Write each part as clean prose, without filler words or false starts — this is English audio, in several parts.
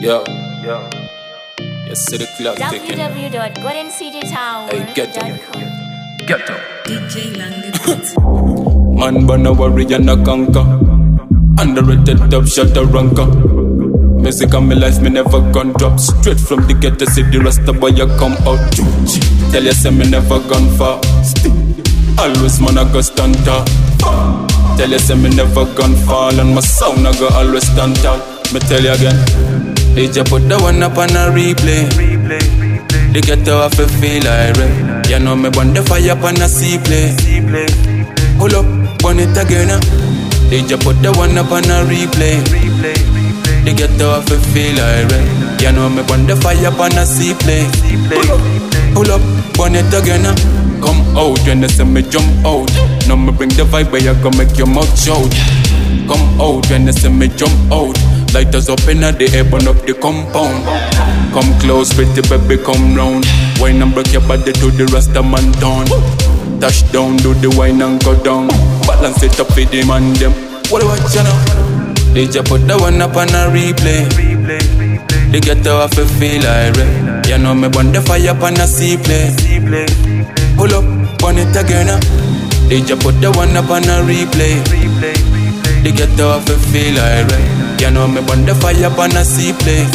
Yo. You see the clock ticking. www.goldencitytower.com. Get up. DJ Landed. Man, but no worry, you no conquer. Underrated top shot a ranker. Music and my life, me never gone drop. Straight from the ghetto, see the rasta boy you come out. Tell you say me never gone far. Always man I go stand tall. Tell you say me never gone fall. And my sound I go always stand tall. Me tell you again. DJ put the one up on a replay. The ghetto have to feel irate. You know me burn the fire up on a C-play. Pull up, burn it again. DJ put the one up on a replay. The ghetto have to feel irate. You know me burn the fire up on a C-play. Pull up, burn it again. Come out when they say me jump out. Now me bring the vibe where you go make your mouth shout. Come out when they say me jump out. Lighters up in the air, burn up the compound. Come close, pretty baby, come round. Wine and break your body to the Rasta man down. Touch down, do the wine and go down. Balance it up for the man them. What do I watch now? DJ put the one up on a replay. The ghetto have to feel irate. You know me burn the fire up on a C-play. Pull up, burn it again. DJ put the one up on a replay. The ghetto have to feel irate. You know me burn the fire up on a C-play.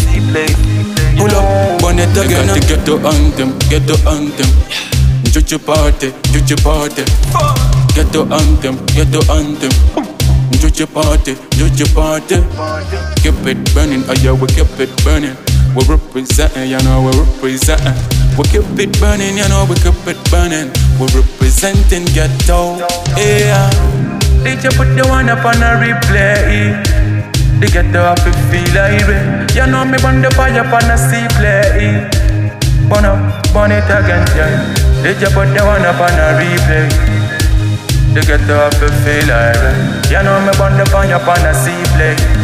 Pull up, burn it again. You got the ghetto anthem, ghetto anthem. Juju party, juju party. Ghetto anthem, ghetto anthem. Juju party, juju party. Keep it burning, oh yeah, we keep it burning. We representing, you know we representing. We keep it burning, you know we keep it burning. We representing ghetto, yeah. DJ put the one up on a replay. The ghetto have to feel irate. You know me burn the fire up on a C-play. Burn up, burn it again, yeah. DJ put the one up on a replay. The ghetto have to feel irate. You know me burn the fire up on a C-play.